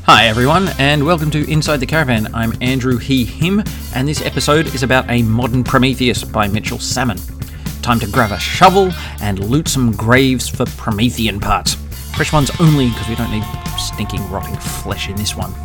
Hi everyone, and welcome to Inside the Caravan. I'm Andrew He Him, and this episode is about A Modern Prometheus by Mitchell Salmon. Time to grab a shovel and loot some graves for Promethean parts. Fresh ones only, because we don't need stinking rotting flesh in this one.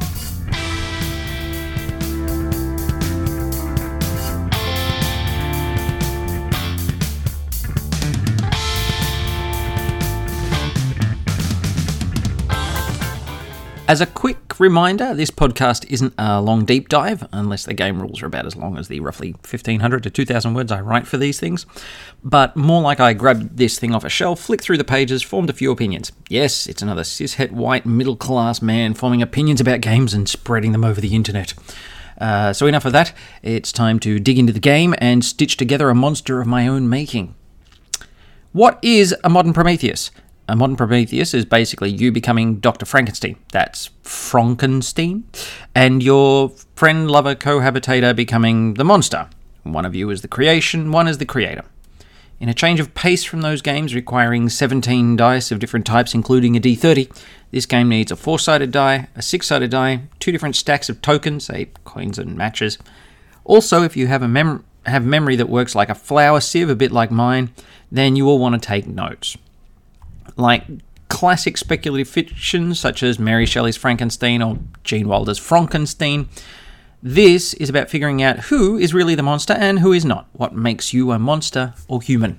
As a quick reminder, this podcast isn't a long deep dive, unless the game rules are about as long as the roughly 1,500 to 2,000 words I write for these things, but more like I grabbed this thing off a shelf, flicked through the pages, formed a few opinions. Yes, it's another cishet white middle-class man forming opinions about games and spreading them over the internet. So enough of that, it's time to dig into the game and stitch together a monster of my own making. What is A Modern Prometheus? A Modern Prometheus is basically you becoming Dr. Frankenstein, that's Frankenstein, and your friend, lover, cohabitator becoming the monster. One of you is the creation, one is the creator. In a change of pace from those games requiring 17 dice of different types, including a d30, this game needs a 4-sided die, a 6-sided die, 2 different stacks of tokens, say coins and matches. Also, if you have memory that works like a flour sieve, a bit like mine, then you will want to take notes. Like classic speculative fiction such as Mary Shelley's Frankenstein or Gene Wilder's Frankenstein, this is about figuring out who is really the monster and who is not, what makes you a monster or human.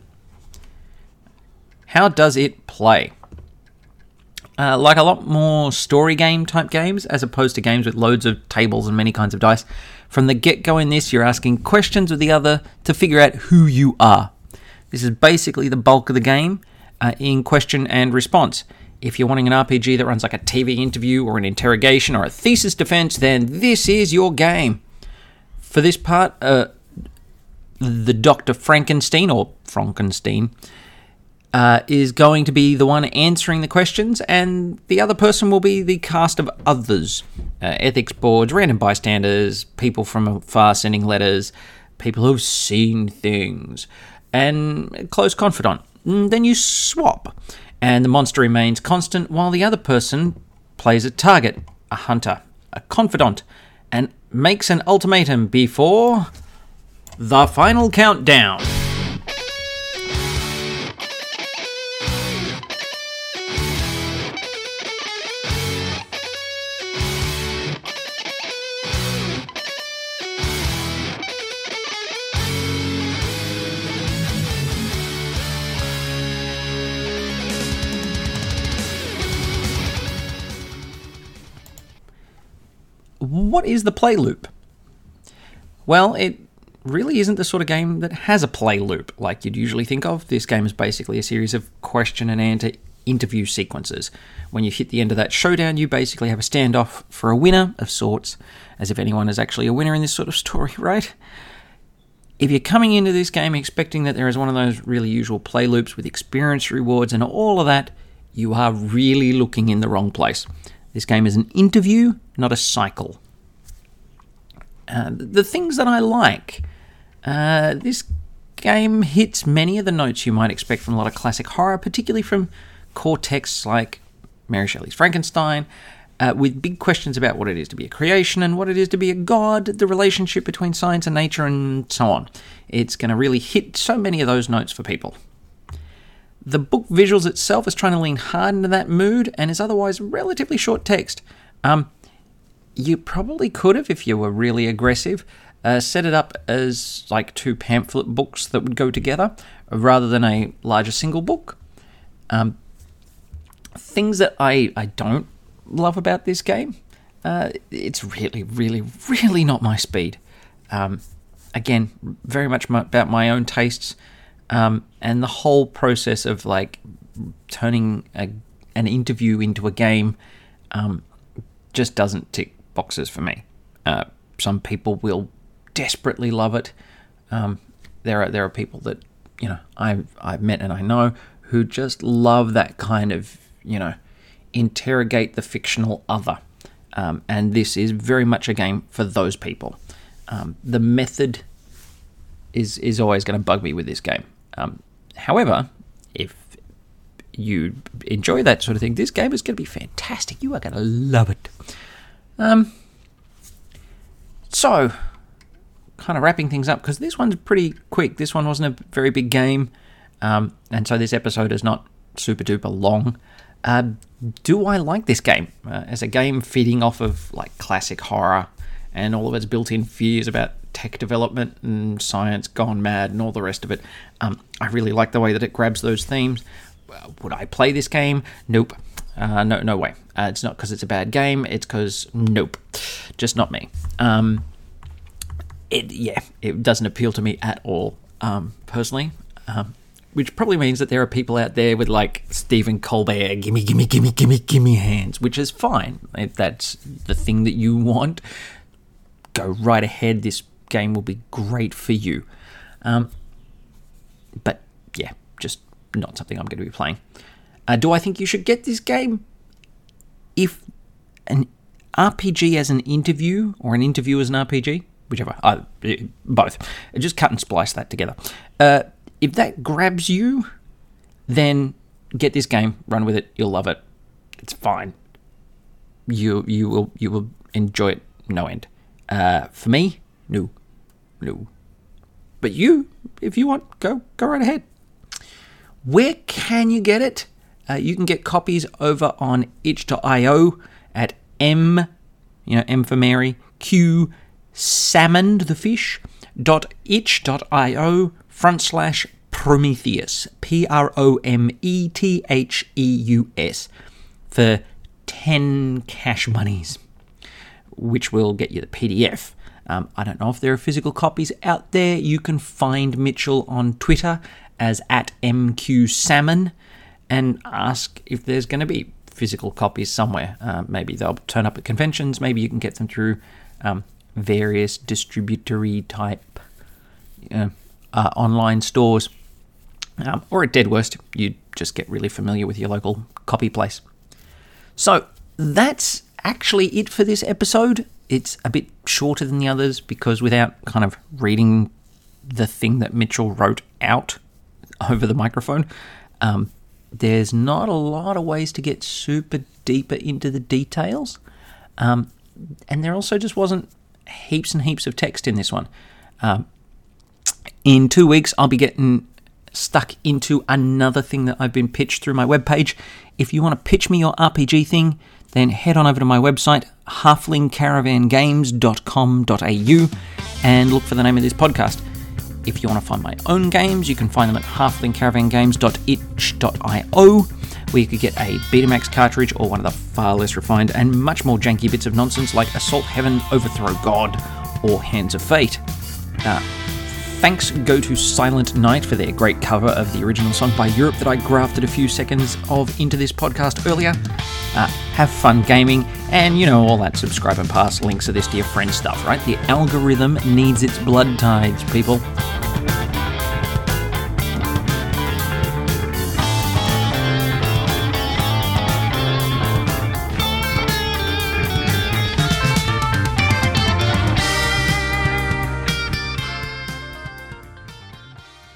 How does it play? Like a lot more story game type games, as opposed to games with loads of tables and many kinds of dice, from the get-go in this you're asking questions of the other to figure out who you are. This is basically the bulk of the game. In question and response. If you're wanting an RPG that runs like a TV interview or an interrogation or a thesis defense, then this is your game. For this part, the Dr. Frankenstein, or Frankenstein, is going to be the one answering the questions, and the other person will be the cast of others. Ethics boards, random bystanders, people from afar sending letters, people who've seen things, and a close confidant. Then you swap, and the monster remains constant while the other person plays a target, a hunter, a confidant, and makes an ultimatum before the final countdown. What is the play loop? Well, it really isn't the sort of game that has a play loop like you'd usually think of. This game is basically a series of question and answer interview sequences. When you hit the end of that showdown, you basically have a standoff for a winner of sorts, as if anyone is actually a winner in this sort of story, right? If you're coming into this game expecting that there is one of those really usual play loops with experience rewards and all of that, you are really looking in the wrong place. This game is an interview, not a cycle. The things that I like. This game hits many of the notes you might expect from a lot of classic horror, particularly from core texts like Mary Shelley's Frankenstein, with big questions about what it is to be a creation and what it is to be a god, the relationship between science and nature, and so on. It's going to really hit so many of those notes for people. The book visuals itself is trying to lean hard into that mood and is otherwise relatively short text. You probably could have, if you were really aggressive, set it up as like 2 pamphlet books that would go together rather than a larger single book. Things that I don't love about this game, it's really, really, really not my speed. Again, very much about my own tastes. And the whole process of like turning an interview into a game just doesn't tick boxes for me. Some people will desperately love it. There are people that I've met and I know who just love that kind of interrogate the fictional other. And this is very much a game for those people. The method is always going to bug me with this game. However, if you enjoy that sort of thing, this game is going to be fantastic. You are going to love it. So, kind of wrapping things up, because this one's pretty quick. This one wasn't a very big game, and so this episode is not super duper long. Do I like this game? As a game feeding off of like classic horror and all of its built-in fears about tech development and science gone mad and all the rest of it, I really like the way that it grabs those themes. Would I play this game? Nope. No way. It's not because it's a bad game. It's because nope, just not me. It doesn't appeal to me at all, personally. Which probably means that there are people out there with like Stephen Colbert, gimme hands, which is fine. If that's the thing that you want, go right ahead. This game will be great for you. But yeah, just not something I'm going to be playing. Do I think you should get this game? If an RPG as an interview or an interview as an RPG, whichever, both. Just cut and splice that together. If that grabs you, then get this game, run with it, you'll love it. It's fine. You will enjoy it no end. For me, no. But you, if you want, go right ahead. Where can you get it? You can get copies over on itch.io at M for Mary, Q salmon the fish .itch.io /Prometheus Prometheus for 10 cash monies, which will get you the PDF. I don't know if there are physical copies out there. You can find Mitchell on Twitter as @MQSalmon and ask if there's going to be physical copies somewhere. Maybe they'll turn up at conventions. Maybe you can get them through various distributory type online stores. Or at dead worst, you just get really familiar with your local copy place. So that's actually it for this episode. It's a bit shorter than the others because without kind of reading the thing that Mitchell wrote out over the microphone, there's not a lot of ways to get super deeper into the details. And there also just wasn't heaps and heaps of text in this one. In 2 weeks, I'll be getting stuck into another thing that I've been pitched through my webpage. If you want to pitch me your RPG thing, then head on over to my website, halflingcaravangames.com.au, and look for the name of this podcast. If you want to find my own games, you can find them at halflingcaravangames.itch.io, where you could get a Betamax cartridge or one of the far less refined and much more janky bits of nonsense like Assault Heaven, Overthrow God, or Hands of Fate. Thanks go to Silent Night for their great cover of the original song by Europe that I grafted a few seconds of into this podcast earlier. Have fun gaming, and all that subscribe and pass links of this to your friends stuff, right? The algorithm needs its blood tides, people.